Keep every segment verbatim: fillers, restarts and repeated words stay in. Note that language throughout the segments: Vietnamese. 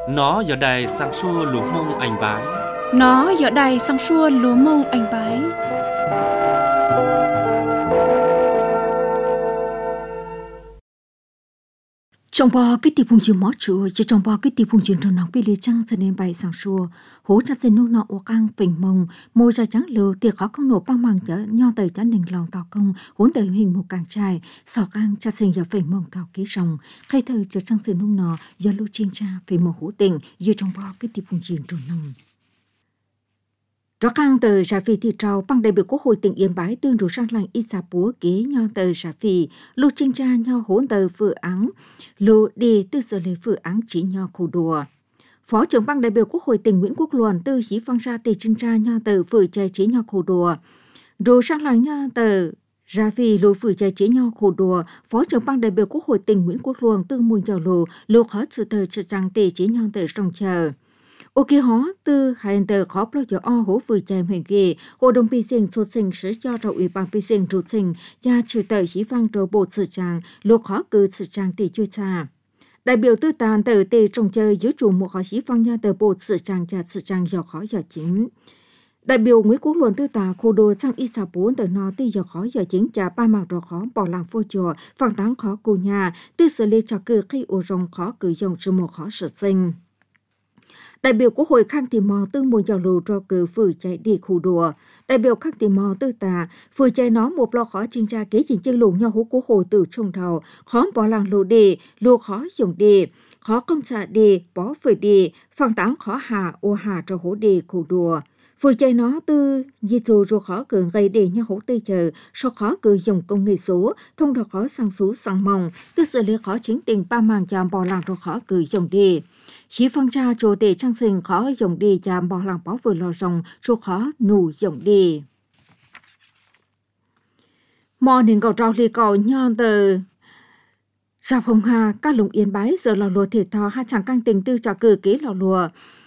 Nó giờ đây sang xua lúa mông anh bái. Nó giờ đây sang xua lúa mông anh bái. Trong bao cái tiệp phun trường mót chùa, chỉ trong bao cái tiệp phun trường trong nòng bị lê trăng cho nên bài sang xua, hỗ trợ xây nô nọ ô căng phình mông, môi ra trắng lừa tiệc khó không nổ băng bằng chở nho tời chán đình lòng tàu công, hỗn tời hình một càng trai, sò căng cha sinh giờ phình mông tàu ký rồng, khai thơ cho trăng xây nô nọ giờ lưu chiên cha phình một hữu tình, như trong bao cái tiệp phun trường trong nòng. Rõ khăn tờ xã phi thị trào bằng đại biểu Quốc hội tỉnh Yên Bái tương đủ sang làng ít xà búa ký nho tờ xã phi lưu trinh tra nho hỗn tờ vừa áng lưu đi tư sở lệ vừa áng chỉ nho khu đùa. Phó trưởng ban đại biểu Quốc hội tỉnh Nguyễn Quốc Luân tư chỉ phong ra tề trinh tra nho tờ vừa chạy chỉ nho khu đùa. Rồi sang làng nho tờ xã phi lưu vừa chạy chỉ nho khu đùa. Phó trưởng ban đại biểu Quốc hội tỉnh Nguyễn Quốc Luân tư mùi dầu lù lưu khó sự tờ sự rằng tề chỉ nho tờ rong chờ. Ô kia hó tư hành tờ khó bao giờ o hố vừa chạy hình ghê, hội đồng bị sinh sốt sinh sử cho rậu ủy ban bị sinh rụt sinh, cha trừ tờ chỉ vang trâu bộ sự trang, lúc khó cư sự trang tỷ chui xa. Đại biểu tư tàn tờ tê trông chơi dưới chủ một khó chỉ vang nha tờ bộ sự trang cha sự trang do khó giờ chính. Đại biểu Nguyễn Quốc Luân tư tà khu đồ sang ít xà bốn tờ nó tư giờ khó giờ chính cha ba mạng rõ khó bỏ làng phô chùa, phẳng đáng khó cô nhà, tư xử lý cho cư khi ô rong khó cử dòng cho một khó sự sinh. Đại biểu Quốc hội Khang Thị Mò tư mùa giàu lù cho cử phử chạy đi khu đùa. Đại biểu Khang Thị Mò tư tà, phử chạy nó một lo khó trình tra kế trình chân lù nhau hú Quốc hội từ trung đầu, khó bỏ làng lù đi, lù khó dùng đi, khó công xạ đi, bỏ phử đi, phẳng táng khó hà, ô hà cho hú đi khu đùa. Phử chạy nó tư, dì dù rồi khó cử gây đi nhau hú tư chờ, so khó cử dùng công nghệ số, thông đó khó sang số sang mong, tư xử lý khó chính tình ba màng chàm bỏ làng rồi khó cử dùng đi. Chỉ phong tra chỗ để trang sinh khó dùng đi chạm bỏ làng báo vừa lò rồng chỗ khó nụ dùng đi. Mò nên cầu trao lì cầu nhon tờ. Giáp hồng hà các lùng Yên Bái giờ lò lùa thể thò hai chàng căng tình tư trả cử kế lò lùa.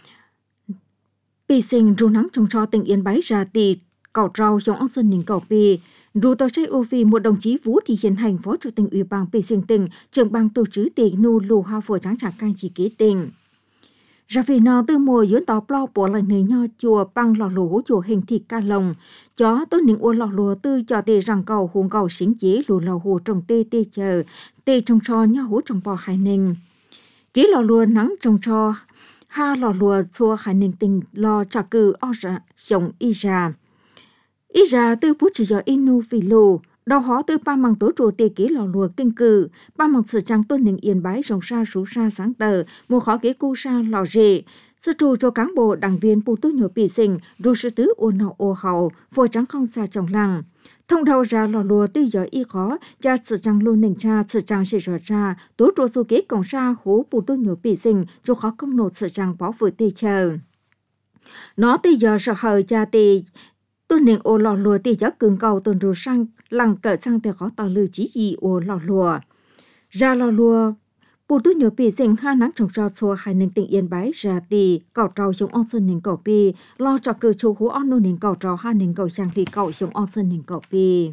Bì sinh ru nắng trong cho tỉnh Yên Bái ra tì cầu trao trong ốc dân nhìn cầu bì. Rù tàu chơi ô vì một đồng chí Vũ Thị Hiền Hành phó chủ tịch ủy ban bì sinh tỉnh trưởng ban tổ chức tỉnh nụ lù hoa phổ trắng chàng căng chỉ kế tỉnh. Ra vì nó từ mùa dưỡng tàu plau bỏ lại nơi nho chùa băng lò lúa chùa hình thịt ca lồng. Chó tôi những ô lò lúa tư cho tê rằng cầu hùng cầu xính chế lù lò hồ trồng tê tê chờ. Tê trồng cho nho hú trồng bò hải ninh. Ký lò lúa nắng trồng cho ha lò lúa xua hải ninh tình lò trả cử o ra sống y ra. Y ra tư bút chỉ cho inu vì lù. Đau hó tư ba măng tố trù tê ký lò lùa kinh cử, ba măng sự trang tôn nình Yên Bái rồng sa rú sa sáng tờ, một khó kế cu sa lò rệ. Sư trù cho cán bộ đảng viên bù tú nhổ bì sinh, rù sư tứ ô nọ ô hậu, phôi trắng không xa trong làng. Thông đầu ra lò lùa tư giờ y khó, cha sự trang luôn nình cha, sự trang sẽ rõ ra, tố trù su kế cổng sa hú bù tú nhổ bì sinh, cho khó công nột sự trang bỏ vừa tê chờ. Nó tư giờ sợ hời cha tê, tôi nên ô lò lùa thì gió cường cầu tuần rồi sang lăng cỡ sang thì khó tỏ lưu chỉ gì ô lò lùa. Ra lò lùa, bù tôi nhớ bị sinh hai nắng trồng cho xua hai nền tỉnh Yên Bái ra tì, cầu trâu giống on sân nền cầu bì, lo cho cử chú hú on nô nền cầu trâu hai nền cầu sang thì cầu giống on sân nền cầu bì.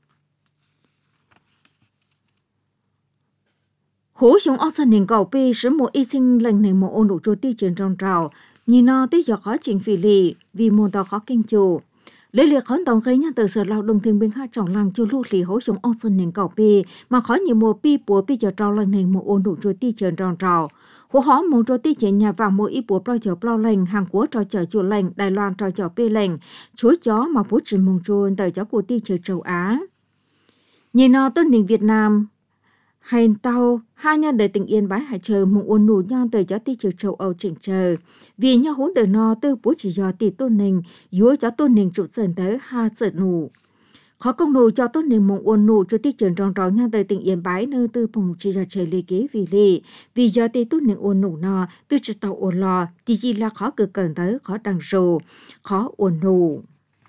Hú giống on sân nền cầu bì sử một y sinh lần này một ôn đủ cho ti trường trong trào, nhìn nó tí giờ khó chỉnh phỉ lì, vì môn đó khó kinh chủ. Lấy liệt khốn tổng gây nhân từ sở lao đồng thương binh hai trọng làng cho lưu lì hỗ sống on sân nền cầu bì mà khó nhiều mùa pi bùa pi giờ trao lần này một ôn đủ cho ti trường tròn trào hỗ hó một cho ti chế nhà vàng mỗi ít bùa bao giờ bao lành hàng của trò chợ chùa lành Đài Loan trò chợ pi lành chuối chó mà bố trình mông chuồn tới chó của ti trời châu Á nhìn nó tôn nền Việt Nam hành tàu hai nhân đời tỉnh Yên Bái hải chờ mong ôn nụ nhau tới cho ti chiều châu Âu chỉnh chờ vì nhau hỗn từ nó tư bố chỉ do ti tôn nình dúa cho tôn nình trụ sần tới ha sợ nụ khó công nụ cho tôn nình mong ôn nụ cho ti trường tròn tròn nhau tới tỉnh Yên Bái nơi tư phòng chỉ ra trời lê kế vì lì vì do ti tôn nình ôn nụ nó tư chỉ tàu ôn lò thì chỉ là khó cực cần tới khó đằng rồ khó ôn nụ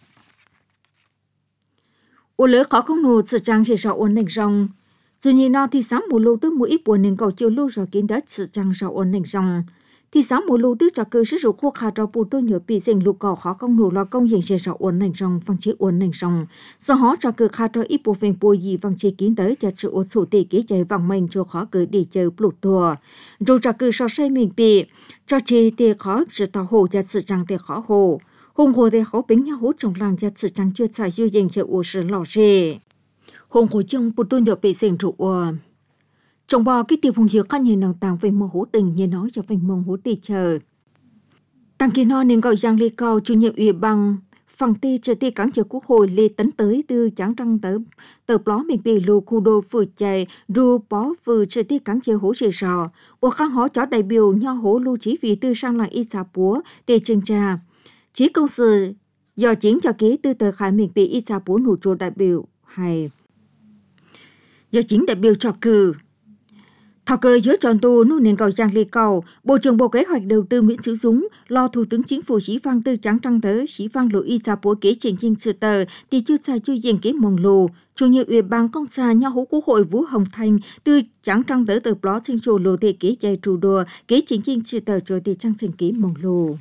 ôn lỡ khó công nụ sự trang chỉ rõ ôn nình rong dù nhìn nó thì sáng mùa lâu tới mỗi ít buồn nên cầu chiều lâu rồi kiến đất sự trăng sau ổn định rong thì sáng một lô tư trả cơ sử dụng khô khá cho bù tôi nhớ bị dành lục cỏ khó công nụ lo công hiện chế rõ uốn nành rong phăng chế uốn nành rong do họ trả cơ khá cho ít bộ phim bùi gì phăng chế kín tới cho sự ổn sổ tỷ kế chạy vòng mình cho khó cơ để chờ bụt thua rồi trả cơ so xây mình bị cho chế tê khó sự tàu hồ cho sự chẳng tê khó hồ hùng hồ tê khó bính nhau hỗ trong làng cho sự chẳng chưa xài dư dành cho ổn sự lò rê hùng hồ chung bù tôi nhớ bị dành trụ uốn trong bò cái tiêu phùng dừa các nhà nông tàng về mong hữu tình như nói cho về mong hữu tì chờ tăng kỳ no nên gọi giang lê cao chủ nhiệm ủy ban phòng tê chờ tê cán chờ quốc hội lê tấn tới từ trắng trăng tới tờ pló mình bị lù khu đô vừa chạy ru bó vừa chờ tê cán chờ hỗ trợ sò và khang họ cho đại biểu nho hỗ lưu chỉ vì tư sang làng y xà búa tê chân trà chỉ công sự do chính cho kế tư tờ khai mình bị y xà búa nụ trô đại biểu hay do chính đại biểu cho cử thảo cơ giữa tròn tu nô nền cầu giang lê cầu bộ trưởng bộ kế hoạch đầu tư Nguyễn Sửu Dũng lo thủ tướng chính phủ Sĩ Phan tư trắng trăng tới Sĩ Phan lộ y sa bố kế trình trình sự tờ thì chưa sai chưa diện kế mong lù chủ nhiệm ủy ban công xã nhà hữu quốc hội Vũ Hồng Thanh tư trắng trăng tới từ blog sinh trù lộ thể kế chạy trù đùa kế trình trình sự tờ rồi thì trang sinh kế mong lù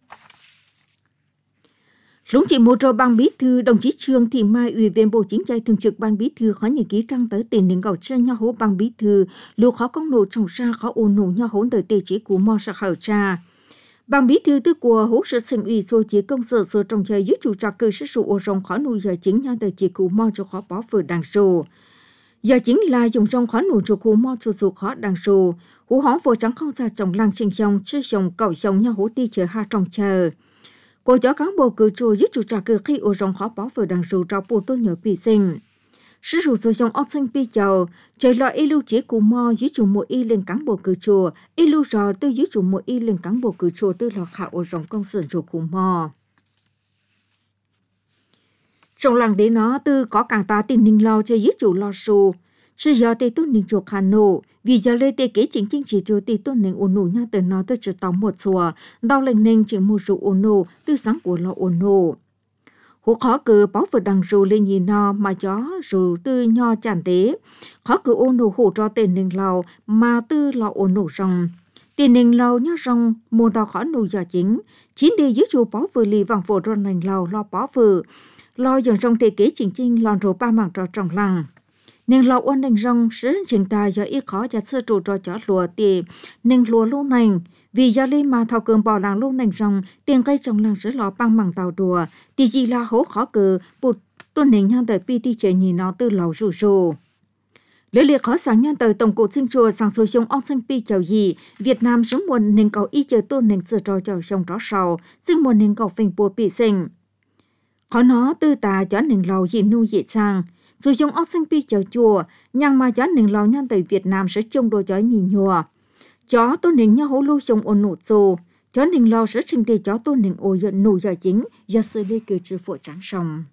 lúc chỉ một rồi ban bí thư đồng chí Trương Thị Mai ủy viên bộ chính trị thường trực ban bí thư khó nhận ký trăng tới tiền đến gạo trên nhau hố ban bí thư lúc khó công nổ trồng ra khó ôn nổ nhau hố tới tề chỉ của mò sạc hở cha ban bí thư tư của hố sự sinh ủy số chỉ công sở số trồng chơi dưới chủ trạc cơ sử dụng ô rồng khó nuôi giờ chính nhau tới chỉ của mò cho khó bỏ vừa đằng sổ giờ chính là dùng rồng khó nổ cho của mò cho số khó đằng sổ hố hó vô trắng không ra trồng làng trình dòng chứ dòng cậu dòng nhau hố ti chờ ha trồng chờ cô cho cán bộ cử trù giúp chủ trà cử khi ô rong khó bỏ vừa đằng rù trao bộ tôi nhớ bị sinh sử dụng rồi dòng ốc sinh bị chầu trời lo y lưu chế của mò giúp chủ một y lên cán bộ cử trù y lưu rò tư giúp chủ một y lên cán bộ cử trù tư lọ khảo ô rong công sự rồi của mò trong làng đấy nó tư có càng ta tin ninh lo chơi giúp chủ lo sù sự giờ tê tôi ninh chuột hà nổ vì giờ lê tê kế chính chính chỉ cho tê tôi ninh ôn nổ nha từ nó tới chỉ tóm một xùa đau lệnh ninh chỉ một rượu ôn nổ từ sáng của lo ôn nổ hú khó cử báo vừa đằng rượu lên nhìn nó mà chó rượu tư nho chản tế khó cử ôn nổ hổ cho tên ninh lầu mà tư lo ôn nổ rong tiền ninh lầu nhá rong mua tao khó nổ giờ chính chín đi dưới chùa báo vừa lì vàng phổ rong ninh lầu lo báo vừa lo dần rong tê kế chính chính lòn rổ ba mảng trò trồng lăng nên lo ôn nành rong sớm trình tài do ít khó cho sơ trụ cho chó lúa thì nên lúa lúa nành vì do lên mà thao cơm bỏ làng lúa nành rong tiền cây trồng làng sớm lo băng bằng tàu đùa thì chỉ là hố khó cờ bột tuần nành nhau đời pi ti chơi nhìn nó từ lầu rủ rồ lễ liệt khó sáng nhân đời tổng cục sinh chùa sang số sông ong sinh pi chào gì Việt Nam sống muôn nên cầu y chơi tuần nành sửa trò chào sông rõ sầu sinh muôn nên cầu phình bùa bị sinh khó nó tư tà cho nành lầu gì nuôi dễ sang dù dùng ốc sinh pi chào chùa, nhưng mà chó nền lò nhân tại Việt Nam sẽ chung đồ chó nhìn nhùa. Chó tôi nền nhau hỗ lưu dùng ôn nụ xô, chó nền lò sẽ sinh tì chó tôi nền ổ dọn nụ giờ chính, do sự lê cử trừ phổ trắng sông.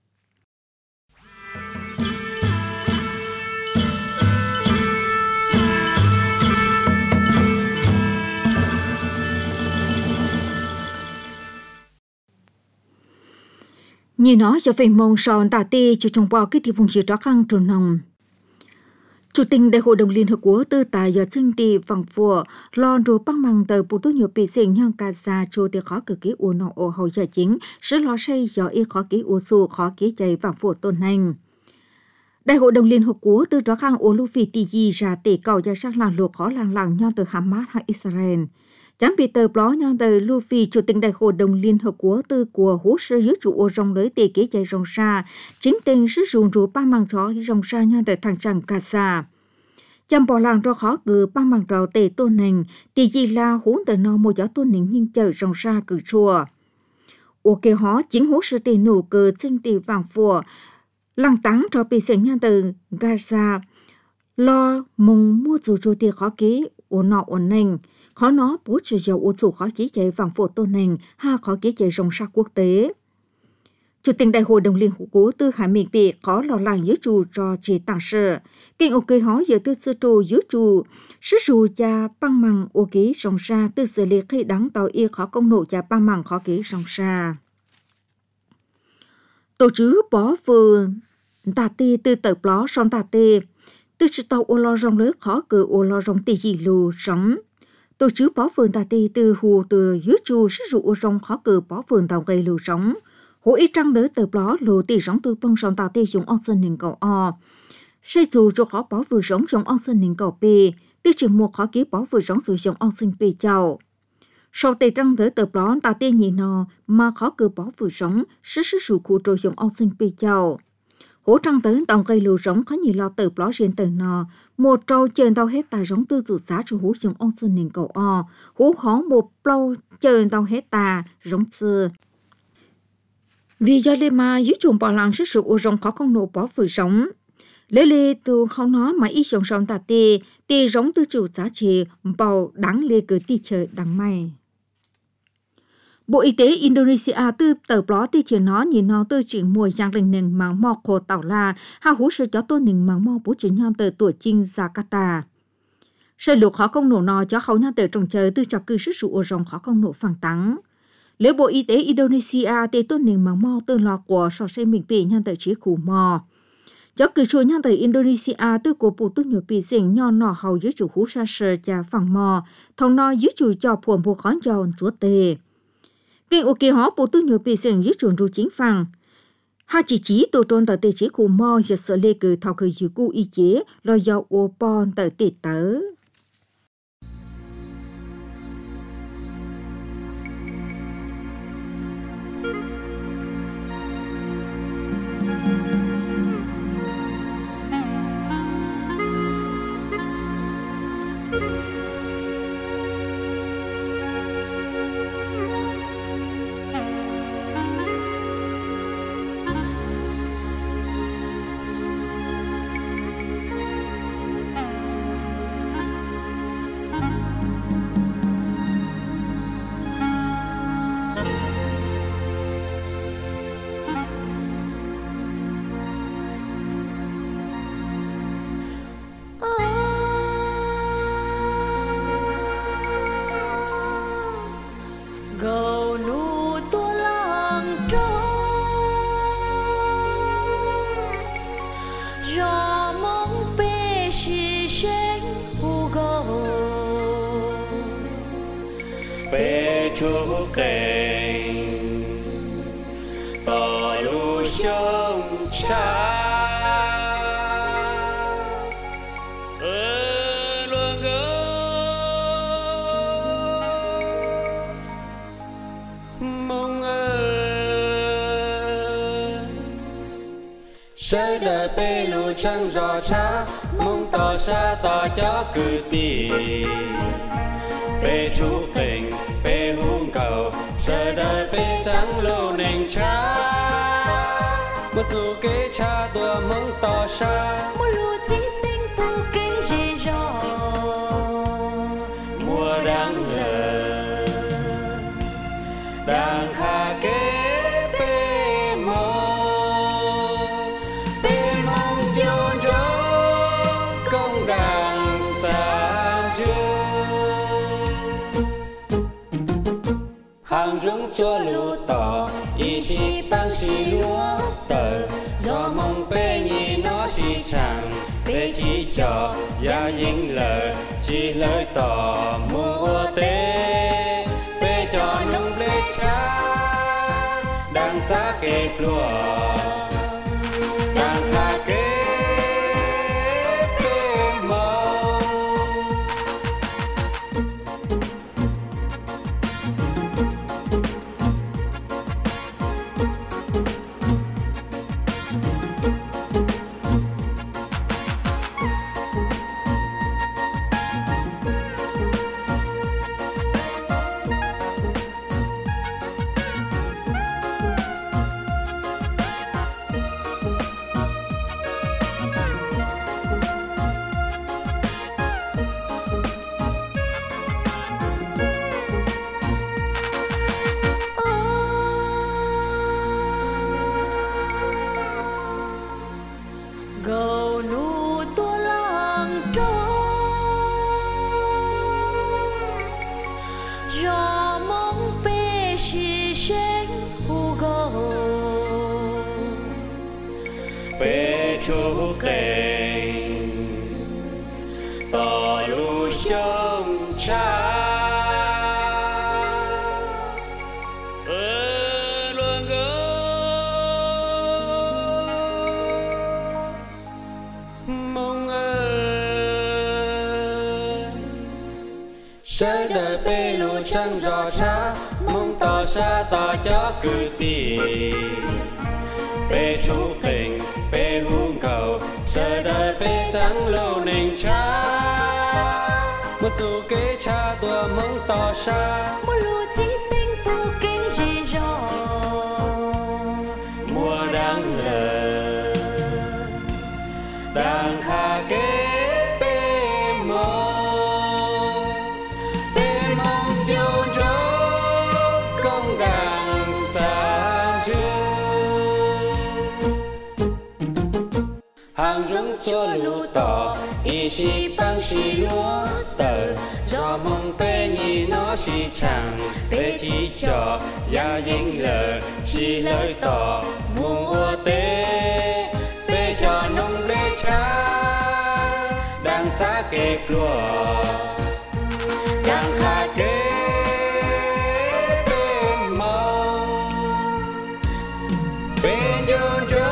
Như nói cho về mong sòn tà tê cho trong bao cái thì vùng chữ đó khăn trồn nồng. Chủ tịch Đại hội đồng Liên Hợp Quốc tư tài giờ sinh tì vòng phùa lo đồ băng bằng tờ bộ tốt nhiều bị sinh nhang ca ra cho tì khó cực ký ổ nọ ổ hậu giờ chính sẽ lo xây do y khó ký ổ xù khó ký chạy vòng phùa tôn hành. Đại hội đồng Liên Hợp Quốc tư đó khăn ổ lưu phì tì gì ra tì cầu ra sang làng luộc khó làng làng nhau từ Hamas hay Israel. Chẳng bị tờ blog nhau từ Luffy, Chủ tịch Đại hội đồng Liên Hợp Quốc tư của hỗ trợ dưới chủ ô rong lưới tì kế chạy rong xa, chính tên sử dụng rủ ba màng chó rong xa nhau từ thằng chẳng cà xa. Chăm bỏ làng cho khó cử ba màng trò tề tôn nành, tì gì là hốn tờ nó mô gió tôn nành nhưng chờ rong xa cử chùa. Ô kê hó chính hỗ trợ tì nụ cử sinh tì vàng phùa, lăng táng cho bị sinh nhau từ Gaza, lo mong mua dù cho tì khó ký ô nọ ổn nành. Khó nó bố trừ dầu ô chủ khó ký chạy vàng phổ tôn nành ha khó ký chạy rong xa quốc tế. Chủ tịch Đại hội đồng Liên Hợp Quốc tư hải mình bị khó lo lắng dưới chủ cho chỉ tăng sự. Kinh ô kê hóa giữa tư sư trù dưới chủ. Sư chủ cha băng măng ô ký rong xa tư xử lý khi đáng tàu y khó công nộ cha băng măng khó ký rong xa. Tổ chứ bó phường tà tê tư tờ bló son tà tê. Tư sự tàu ô lo rong lưới khó cử ô lo rong tì gì lù sống. Tổ chức bảo vườn tà tì từ hồ từ dưới trù sức dụ rong khó cử bảo vườn tàu gây lưu sống. Hồ ít trăng đỡ tờ đó lô tì sống từ bông sông tà tì dùng ong sân hình cầu o. Xây dù cho khó bảo vườn sống dùng ong sân hình cầu bì, tư trường một khó ký bảo vườn sống sử dụng ong sân bì chào. Sau tì trăng đỡ tờ đó tà tì nhị nò mà khó cử bảo vườn sống sức sức dụ khu trôi dùng ong sân bì chào. Hỗ trăng tới tàu gây lưu sống có nhiều lo tờ đó riêng tờ nò. Một trâu chơi tàu hết tài giống tư dụ giá cho hú dùng ong sân hình cầu o. Hú khó một lâu chơi tàu hết tà giống xưa. Vì do lê mà dưới chuồng bỏ lăng sức sự ô rong khó không nổ bỏ vừa sống. Lê lê từ không nói mà ý sống sống tà tê, tê giống tư chủ giá trị bầu đáng lê cử tì trời đáng may. Bộ Y tế Indonesia tư tờ đó tì trời nó nhìn nó tư chuyển mùi giang rình nền mạng mò khổ tàu la, hà hú sự cho tôn nền mạng mò bố chuyển nhau tờ tuổi chinh Jakarta. Sự lục khó công nổ nó cho khẩu nhau tờ trồng chờ tư cho cư sức sự ô rong khó công nổ phẳng tắng. Nếu Bộ Y tế Indonesia tê tôn nền mạng mò tư lò của sò xe mình bì nhau tờ trí khủ mò. Cho cử chùa nhau tờ Indonesia tư của bộ tư nhiều bì dình nhau nọ hầu dưới chủ hú sa sờ chà phẳng mò, thông nó dưới chủ cho phùa bộ khón dầu chúa tề. Kinh ok hóa bộ tư nhiều bì dình dưới chủ ru chính phẳng. Hà chỉ chỉ tổ trôn tờ tê trí khủ mò giờ sợ lê cử thảo khởi dư cụ y chế lo dầu ô bon tờ tê tớ. Chú kênh tỏ lưu sông cha ơ luôn gỡ mong ơi sẽ đời bê lưu trăng gió cha mong tỏ xa tỏ cho cử tì bê chú kênh bê hung cầu giờ đời bê trắng lô nền cha một dù kế cha tua mong tỏ xa một lũ chỉ tinh tu kinh dễ dò mùa đang lờ đang kha kế bê mong bê mong vô gió công đàn cha chưa hàng giống cho lúa tỏ ý chí băng xì lúa tờ do mong bê nhì nó xì chẳng bê chỉ cho gia dính lờ chỉ lời tỏ mua tế bê cho nông lê cha đang giá kê lúa đang khá kế bê mong gầu nụ tua lăng trâu do mong bê xì xanh hù gầu bê chú kênh tỏ lưu sông cha Sơ đời bê lù trăng gió cha mong tỏ xa tỏ cho cử tì bê chú tình bê hung cầu sơ đời bê trắng lâu nền cha một dù kế cha tua mong tỏ xa một lũ chỉ tình tu kinh gì rõ mùa đang lờ đang kha kế hàng rung cho lũ tỏ y si băng si lúa tờ do mong bê nhì nó si chẳng bê chỉ cho ya dính lờ si lời tỏ muôn ua tế bê cho nông bê cha đang giá kê lúa đang khá kế bê mong bê dồn cho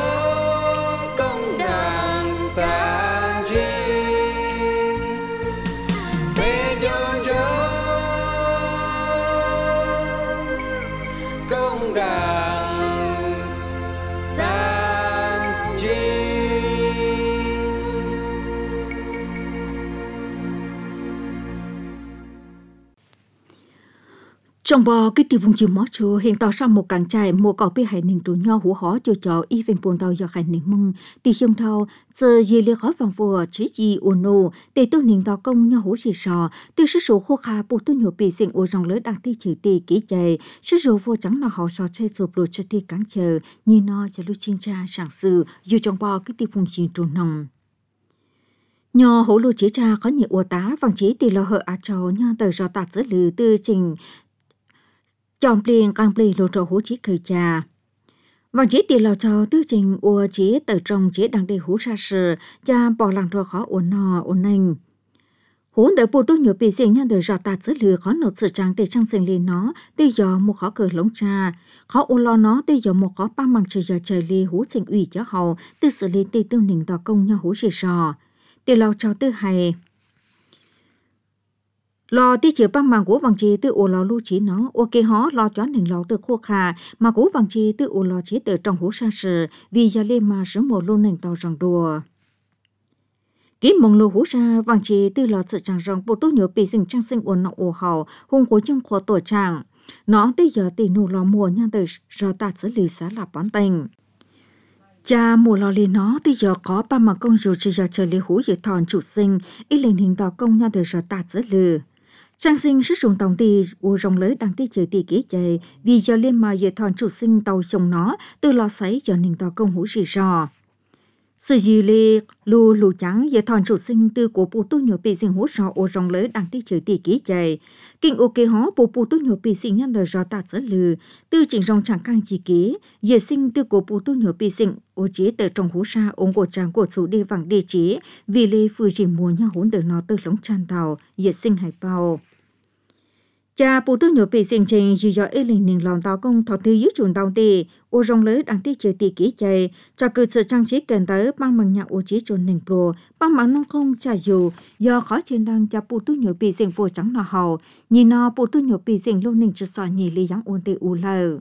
trong bò cái tiêu vùng chiều mót chùa hiện tạo ra một cảng trại một cỏ bị hải ninh trụ nho hủ hó cho cho y về buồn tàu do hải ninh mông thì trong thao giờ gì liệt khó vàng vừa chỉ gì ôn nô để tôi ninh tàu công nho hủ chỉ sò từ số số khô kha bộ tôi nhổ bị sinh ô rong lớn đang thi chữ tì kỹ chạy số số vô trắng là họ sò chơi sụp đồ cho thi cảng chờ như nó cho lúc chiên cha sản sự dù trong bò cái tiêu vùng chiều trụ nòng nho hủ lô chế cha có nhiều ô tá vàng chế tì lo hợ á trò nho tờ do tạt giữa lử tư trình chọn liền càng bì lộ trò hú chí khởi trà. Và chỉ tiền lò trò tư trình ua chế tờ trong chế đang đi hú ra sự cha bỏ làng trò khó ổn nò ổn nành. Hú đợi bù tốt nhiều bị diễn nhân đời rõ tạt giữa lừa khó nộp sự trang để trang sinh lên nó tê giờ một khó cờ lống trà. Khó ổn lo nó tê giờ một khó ba bằng trời giờ trời lì hú trình ủy cho hầu tư xử lý tê tương nình tỏ công nhau hú rì rò. Tiền lò trò tư hay. Lò tí chứa băng màng của vàng chi từ ổ lò lưu trí nó, ok hó lò chó nền lò từ khô khà, mà của vàng chi từ ổ lò chế từ trong hố sa sử, vì gia lê mà sớm một lô nền tàu ràng đùa. Ký mong lô hố sa vàng chi từ lò sự chẳng ràng bộ tốt nhớ bị sinh trang sinh ổn nọ ổ hào, hùng khối chân khó tổ trạng. Nó tới giờ tỷ nụ lò mùa nha từ do ta xử lý xá là bán tình. Cha mùa lò lì nó tới giờ có ba mà công dù chỉ giờ chờ lý hú dự thòn chủ sinh, ít lên hình tàu công nha từ do ta xử lý. Trang sinh sử dụng tổng tì u rong lưới đang tiết chế tì kế chạy vì giờ liên mà dự thòn chủ sinh tàu chồng nó từ lò sấy giờ nền tàu công hữu rì rò. Sự dì lì lù lù trắng dự thòn chủ sinh từ của bù tu nhổ bị sinh hữu rò u rong lưới đang tiết chế tì kế chạy. Kinh ok hó bù bù tu nhổ bị sinh nhân đời rò tạt sở lừ từ trình rong chẳng căng chỉ kế dự sinh từ của bù tu nhổ bị sinh ô chế từ trong hữu sa ống của trang của chủ đi vàng địa chế vì lê phư chỉ mùa nhau hỗn đời nó từ lống tràn tàu dự sinh hải bao. Cha bù tu nhổ bị sinh trình dù do ế linh nền lòng tàu công thọ thư dưới chuồn tàu tì ô rong lưới đang tiết chế tì kế chạy cho cơ sự trang trí kèn tới băng bằng nhạc ô chế chuồn nền pro băng bằng nông không trả dù do khó chuyên đăng cha bù tu nhổ bị sinh vô trắng nọ hầu nhìn nó bù tu nhổ bị sinh luôn nền cho sò nhì lý giáng ôn tì u lờ.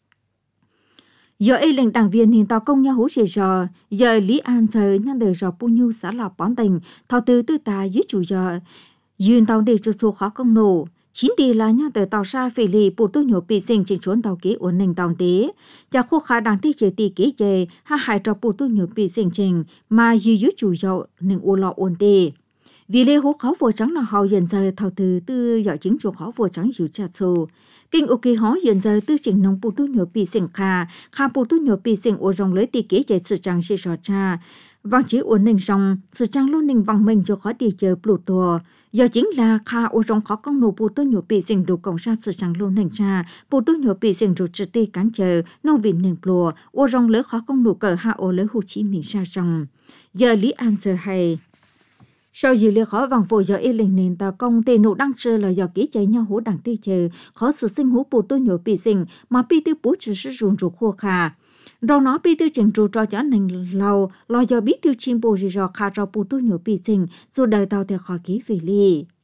Giờ ế linh đảng viên nền tàu công nhau hú rì rò giờ Lý An giờ nhân đời rò bù nhu xã lọc bón tình thọ thư tư ta dưới chủ giờ duyên tàu để cho số khó công nổ. Chính tỷ là nhà tờ tàu xa phê lì bộ tu nhổ bị sinh trình trốn tàu kế ổn định tàu tế. Chà khô khá đáng tích chế tỷ kế chế hạ hại cho bộ tu nhổ bị sinh trình mà dư dư chủ dậu nên ô lọ ổn tê. Vì lê hố khó vô trắng là hào dần giờ thảo từ tư dạo chính chủ khó vô trắng dữ chặt sổ. Kinh ok hó dần giờ tư trình nông bộ tu nhổ bị sinh khá, khá bộ tu nhổ bị sinh ô rong lấy tỷ kế chế sự chẳng sẽ rõ cha. Vang chỉ ổn định rong, sự trang luôn định vang mình cho khó đi chờ Pluto. Giờ chính là khá ô rong khó công nổ bộ tu nhổ bị sinh đủ cộng ra sự trang luôn định ra, bộ tu nhổ bị sinh đủ trực tiếp cán chờ, nông viện nền plùa, ô rong lỡ khó công nổ cờ hạ ô lỡ Hồ Chí Minh ra rong. Giờ Lý An giờ hay. Sau dữ liệu khó vàng vô giờ y linh nền tàu công tê nụ đăng trơ là do ký chạy nhau hố đẳng tê chờ, khó sự sinh hố bộ tu nhổ bị sinh mà bị tiêu bố chỉ sử dụng rụt khô khả. Rồi nó bị tiêu chỉnh trụ cho cho nền lâu, lo do biết tiêu chim bồ rì rò khá rò bù tu nhổ bị sinh, dù đời tàu theo khó ký về ly.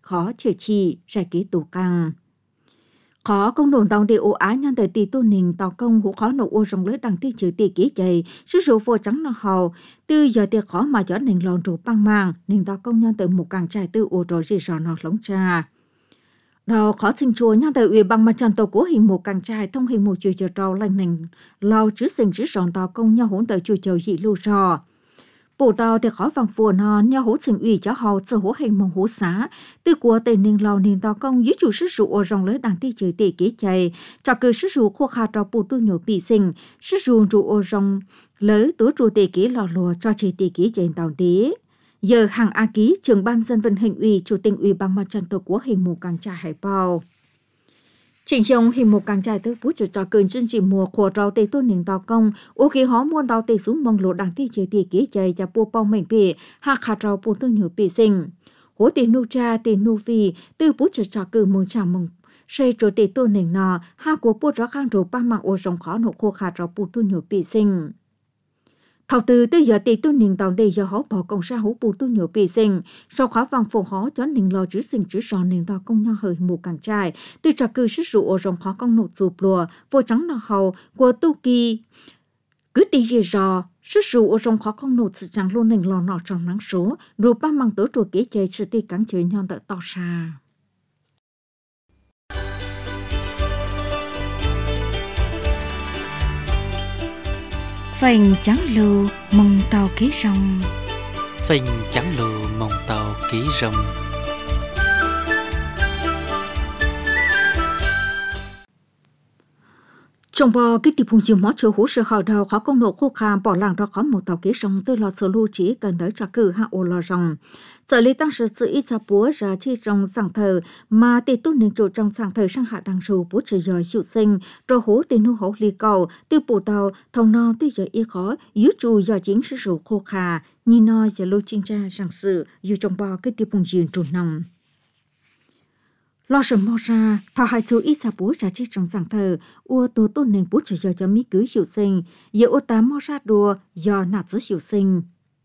khó chữa chi giải ký tù căng khó công đồn tàu đi ô á nhân đời tỷ tu nình tàu công hữu khó nổ ô rồng lưới đằng ti chữ tỷ ký chạy sự số vô trắng nó hầu từ giờ tiệc khó mà cho nình lòn rủ băng mang nình tàu công nhân từ một càng trai tư ô rồi gì rõ nó lóng cha đầu khó sinh chùa nhân đời ủy bằng mặt trận tổ quốc hình một càng trai thông hình một chùa chờ trâu lành nình lao chứ sinh chứ ròn tàu công nhau hỗn đời chùa chờ dị lưu rò bộ tàu thì khó vàng phù non nhau hỗ trình ủy cho họ sở hỗ hình mong hỗ xá từ của tây ninh lò ninh tàu công dưới chủ sức rủ ở rong lưới đảng ti chữ tỷ kế chạy cho cứ sức rủ khô khá cho bộ tu nhổ bị sinh sức rủ rủ ở rong lưới tố rủ tỷ kế lò lùa cho chỉ tỷ kế chạy tàu tí giờ hàng a ký trưởng ban dân vận hình ủy chủ tịch ủy ban mặt trận tổ quốc hình mù càng trà hải bao Chính dòng hình một càng trai tới bút cho cơn chân chỉ mùa của rau tây tôn nền tàu công, ô kỳ họ muôn tàu tây xuống mong lộ đảng ti chế tỷ kế chạy cho bộ bao mệnh bì, hạ khả rau bộ tư nhổ bì sinh. Hố tỷ nu cha tỷ nu vi, từ bút cho cơn mong chào mong. Xây cho tây tôn nền nọ, hạ của bộ rõ khang rổ ba mạng ô rồng khó nổ khô khả rau bộ tư nhổ bì sinh. Thảo từ tới giờ tỷ tu nình tàu đây giờ họ bỏ công sa hố bù tu nhổ bì sinh, sau khóa vàng phổ họ cho nình lo chữ sinh chữ sò nình tàu công nhau hơi mù càng trai, từ trà cư sức rủ ở rồng khó công nụ chụp lùa, vô trắng nọ hầu của tu kỳ. Cứ tỷ gì rò, sức rủ ở rồng khó công nụ sự chẳng luôn nình lo nọ trong nắng số, rồi ba mang tối trùa kế chơi sự tỷ cắn chơi nhon tợ to xa. Phành trắng lù mong tàu ký rồng. Phành trắng lù mong tàu ký rồng. Trong bò cái tiệp hùng chiều mót chiều hú sự hào đầu khó công nộ khô khà bỏ làng ra khó một tàu ký rồng từ lọt sở lưu chỉ cần tới trả cử hạ ô lò rồng. Sở lý tăng sự sự ít xa búa ra chi trong sàng thờ mà tỷ tốt nên trụ trong sàng thờ sang hạ đăng sù bố trở dòi hiệu sinh rồi hú tỷ nu hổ lì cầu từ bộ tàu thông no từ giờ y khó yếu trụ do chính sự sổ khô khà nhìn nói giờ lưu chính tra sang sự dù trong bò cái tiệp hùng chiều trụ nòng. Lo sầm mò ra, thảo hai số ít xa bố ra chi trong sàng thờ, ua tố tôn nền bố trở giờ cho mỹ cứ hiệu sinh, giờ ô tám mò ra đùa, do nạt giữa hiệu sinh.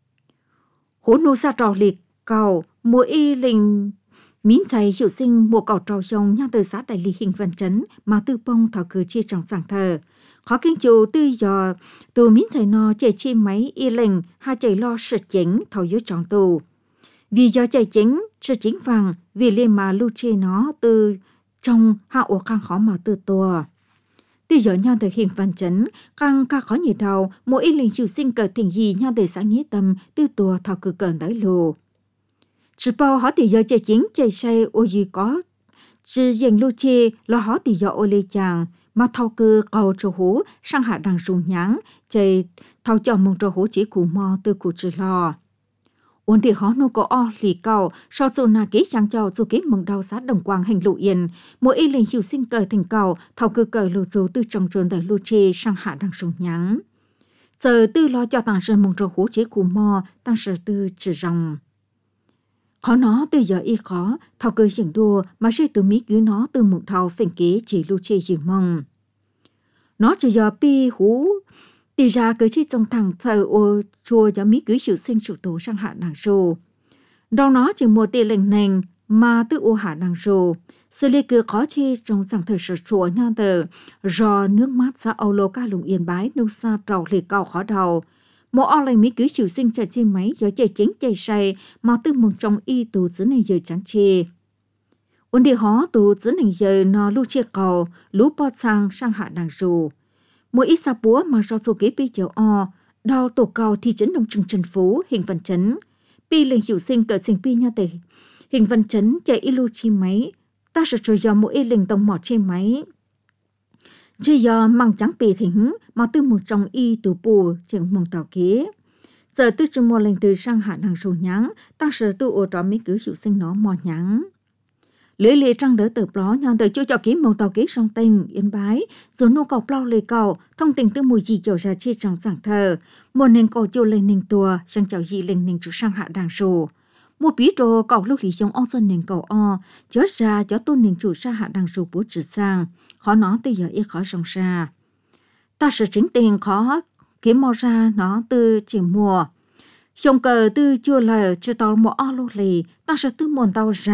Hố nô xa trò liệt, cầu, mùa y linh, miến chạy hiệu sinh mùa cầu trò dòng nhau từ xã đại lý hình văn chấn mà tư bông thảo cử chi trong sàng thờ. Khó kinh chủ tư giờ, từ miến chạy nó chạy chi máy y linh, hai chạy lo sự chính thảo yếu trọng tù. Vì do chạy chính, sự chính vàng, vì liên mà lưu chê nó từ trong hạ ổ khang khó mà từ tùa. Từ giờ nhau từ hình văn chấn, khang ca khó nhị đầu, mỗi linh hiệu sinh cờ thỉnh gì nhau từ xã nghĩa tâm, từ tùa thảo cử cờn đáy lù. Chỉ bao họ thì giờ chạy chính, chạy say ô gì có. Chỉ dành lưu chê, lo họ thì giờ ô lê chàng, mà thảo cử cầu trò hú, sang hạ đằng sùng nháng, chạy thảo cho mong trò hú chỉ cụ mò từ cụ trừ lò. Ôn thì khó nô có o lì cầu, sau dù nà kế chẳng cho dù kế mừng đau sát đồng quang hành lộ yên. Mỗi y linh hiệu sinh cờ thành cầu, thảo cư cờ lộ dấu từ trong trường đời lưu chê sang hạ đằng sùng nháng. Giờ tư lo cho tăng sơn mong trò hú chế cụ mò, tăng sở tư trừ rồng. Khó nó từ giờ y khó, thảo cư chẳng đua, mà sẽ từ mỹ cứu nó từ một thảo phệnh kế chỉ lưu chê dường mong. Nó trừ giờ pi hú, tỷ ra cứ chỉ trong thằng thờ ô chùa cho mỹ cứ hiệu sinh chủ tố sang hạ nàng rồ. Đâu nó chỉ một tỷ lệnh nành mà tự ô hạ nàng rồ. Sự lê cứ khó chi trong rằng thời sự chùa nhau tờ do nước mát ra âu lô ca lùng yên bái nâu xa trầu lì cao khó đầu. Một ô lệnh mỹ cứ hiệu sinh chạy chi máy do chạy chính chạy say mà tự mong trong y tù dưới này giờ trắng chê. Ôn đi hó tù dưới này giờ nó lưu chia cầu lũ bọt sang sang hạ nàng rồ. Mỗi ít xa búa mà sau số kế bi chiều o, đào tổ cầu thị trấn Đông Trừng Trần Phú, hình văn chấn. Bi lên hiệu sinh cỡ sinh bi nha tề. Hình văn chấn chạy y lưu chi máy, ta sẽ trôi do mỗi y linh tông mọt trên máy. Chỉ do mang trắng bì thỉnh mà tư một trong y tù bù trên mong tàu kế. Giờ tư chung mô lên từ sang hạ nàng rù nháng, ta sẽ tu ổ trò mấy cứ hiệu sinh nó mò nháng. Lưỡi lê trăng đỡ tờ đó nhon tờ chưa cho kiếm một tàu kế song tình yên bái rồi nô cầu plau lê cầu thông tình tư mùi gì kiểu ra chia trong giảng thờ một nền cầu chiều lên nền tua sang chào gì lên nền chủ sang hạ đàng sổ một bí trồ cầu lúc lý sống o dân nền cầu o chớ ra cho tôn nền chủ sang hạ đàng sổ bố trừ sang khó nó từ giờ ít khó song ra ta sẽ chính tiền khó kiếm mò ra nó từ chỉ mùa xong cờ từ chưa lời chưa tàu một o lô lì ta sẽ từ muôn tàu ra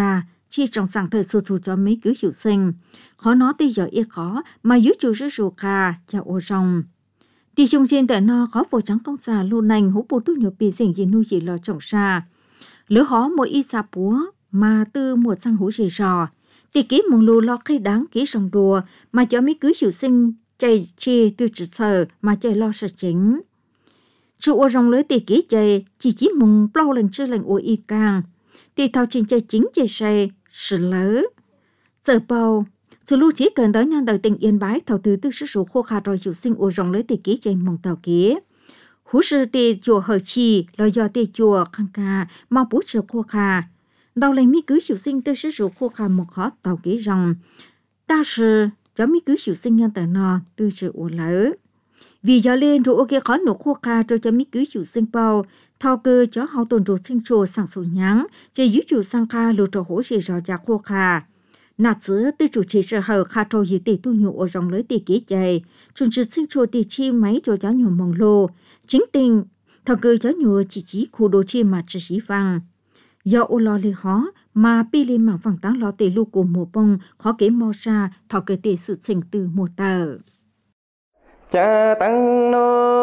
chi trong sang thời sự cho mấy cứ hiểu sinh khó nói tới giờ ít khó mà yếu chủ rất rù cả cho ô rong thì trong trên tại nó có vô trắng công xà lưu nành hú bố tu nhiều bị dình gì nuôi gì lo trồng xa lỡ khó mỗi ít xa búa mà từ một sang hú rì rò thì kỹ mong lù lo khi đáng kỹ rong đùa mà cho mấy cứ hiểu sinh chạy chi từ trực sở mà chạy lo sợ chính chủ ô rong lưới thì kỹ chạy chỉ chỉ mong bao lần chưa lần ô y càng thì thao trình chạy chính chạy say sự lỡ giờ bao sự lưu chỉ cần tới nhân đời tình yên bái thầu từ từ sự số khô khá rồi chủ sinh ô rong lưới thì kỹ chạy mong tàu kỹ hú sư thì chùa hở chi lo do thì chùa khăn ca mà bút sự khô khá đầu lên mi cứ chủ sinh từ sự số khô khá một khó tàu kỹ rằng ta sự cho mi cứ chủ sinh nhân tờ nọ từ sự ô lỡ vì giờ lên rồi ok khó nổ khô khá rồi cho mi cứ chủ sinh bao thao cơ cho hậu tồn rồi sinh chùa sang sổ nháng chỉ giữ chủ sang kha lô trò hỗ trợ rõ ra khô khá nạt giữa tư chủ chỉ sợ hở khá trâu dữ tỷ tu nhiều ở rong lưới tỷ kỹ chạy chuẩn trực sinh chùa tỷ chi máy rồi cho nhiều mong lô chính tình thao cơ cho nhiều chỉ chỉ khu đồ chi mà chỉ chỉ vàng do ô lo lì hó mà pi lên mạng vàng táng lo tỷ lưu của mùa bông khó kế mò ra thao cơ tỷ sự sinh từ mùa tờ cha tăng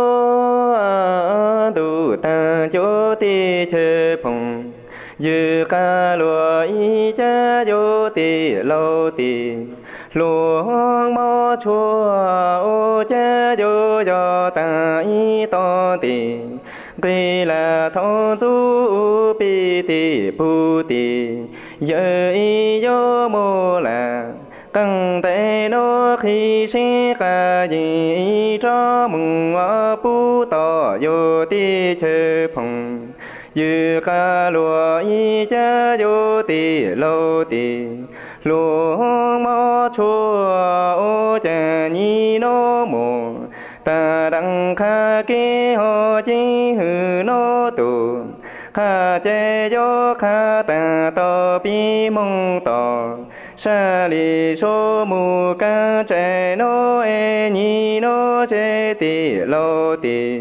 nó tu ta cho ti chê phong dư ca lúa y cha yo ti lâu ti lúa mò chua ô cha yo yo ta y to ti kỳ là thọ du pi ti pu ti giờ y yo mô là căng tay nó khi sẽ cả gì cho mừng ở pu tỏ yo ti chê phong dư ca lúa y cha yo ti lâu ti lúa mò chua ô cha nhi nó mồ ta đăng kha kế ho chi hư nó tu kha che yo kha ta to pi mong to sa li so mu ca che no e ni no che ti lo ti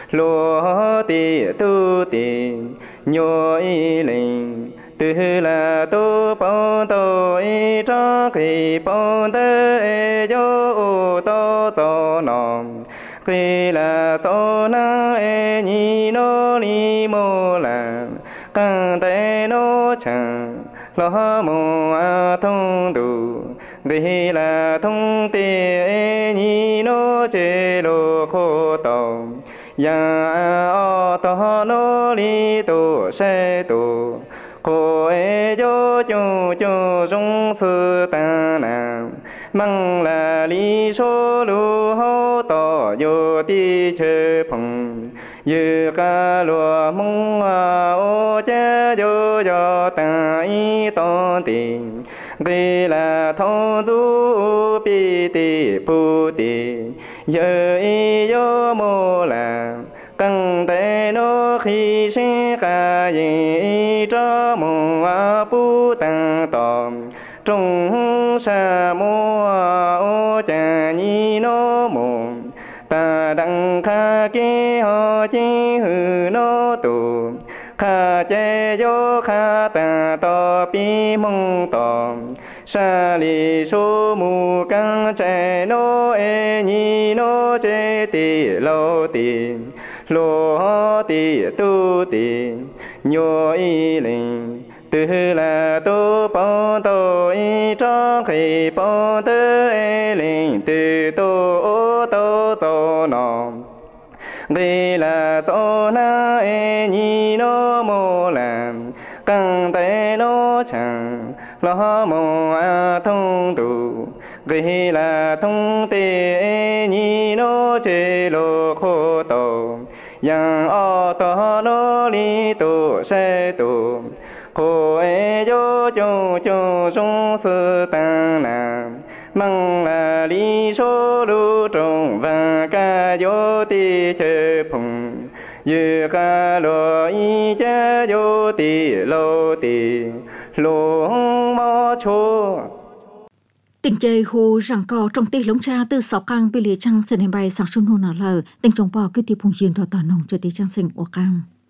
lo ti tu ti nyo y linh từ là tu bao tô y cho kỳ bao tơ e yo ô tô cho nòng kỳ là cho na e ni no li mô là căng tay nó chẳng lo mô a thông đủ kỳ là thông tì e ni no chế lô khô tàu ya o to no li tu se tu cô e yo chu chu rong sư ta nam mang là li số lu hô to yo ti chê phong như ca lúa mong a ô cha yo yo ta y to ti kỳ là thọ du pi ti pu ti giờ y yo mô là căng tay nó khi sẽ cả gì cho mong a pu tăng tòm trong sa mô ô cha nhi nó mong ta đăng kha kế ho chi hư nó tu kha che yo kha ta to pi mong tòm sa li số mu căng che nó e nhi nó che ti lâu ti lô ti tu ti nyo y linh từ là tu bao tô y cho khi bao tơ e linh từ tu ô tô cho nó kỳ là cho na e ni no mô làm căng tay nó chẳng lo mô a thông tu kỳ là thông tê e ni no chế lô khô tàu yang o to no li tu se tu cô e yo chu chu rong sư tăng nam mang là li số lu trong và ca yo ti chê phong như ca lo y cha yo ti lo ti lo mò chua tình chơi hồ rằng co trong tê lống cha từ sáu cang bị lìa trăng sẽ nên bay sáng sớm nô nở lờ tình trồng bò cứ tiếp phong duyên thọ tỏ nồng cho tê trăng sinh ô cang